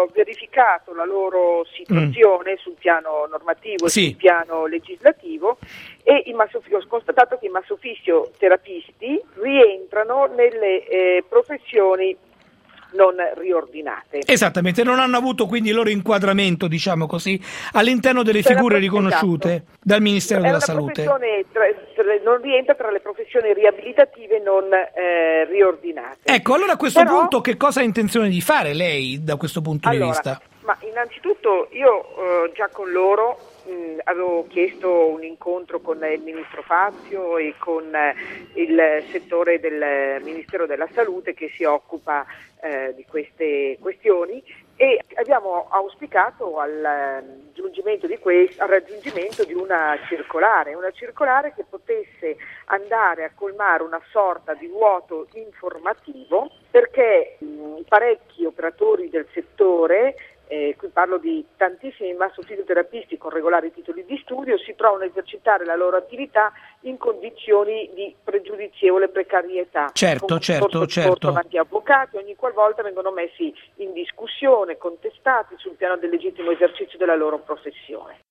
ho verificato la loro situazione sul piano normativo e sul piano legislativo e ho constatato che i massofisioterapisti rientrano nelle professioni non riordinate. Esattamente, non hanno avuto quindi il loro inquadramento, diciamo così, all'interno delle figure riconosciute dal Ministero della Salute. Non rientra tra le professioni riabilitative non riordinate. Ecco, allora a questo punto che cosa ha intenzione di fare lei da questo punto di vista? Ma innanzitutto io già con loro avevo chiesto un incontro con il Ministro Fazio e con il settore del Ministero della Salute che si occupa di queste questioni e abbiamo auspicato al raggiungimento di una circolare che potesse andare a colmare una sorta di vuoto informativo perché parecchi operatori del settore, qui parlo di tantissimi massofisioterapisti con regolari titoli di studio, si trovano a esercitare la loro attività in condizioni di pregiudizievole precarietà. Certo. Anche avvocati, ogni qualvolta vengono messi in discussione, contestati sul piano del legittimo esercizio della loro professione.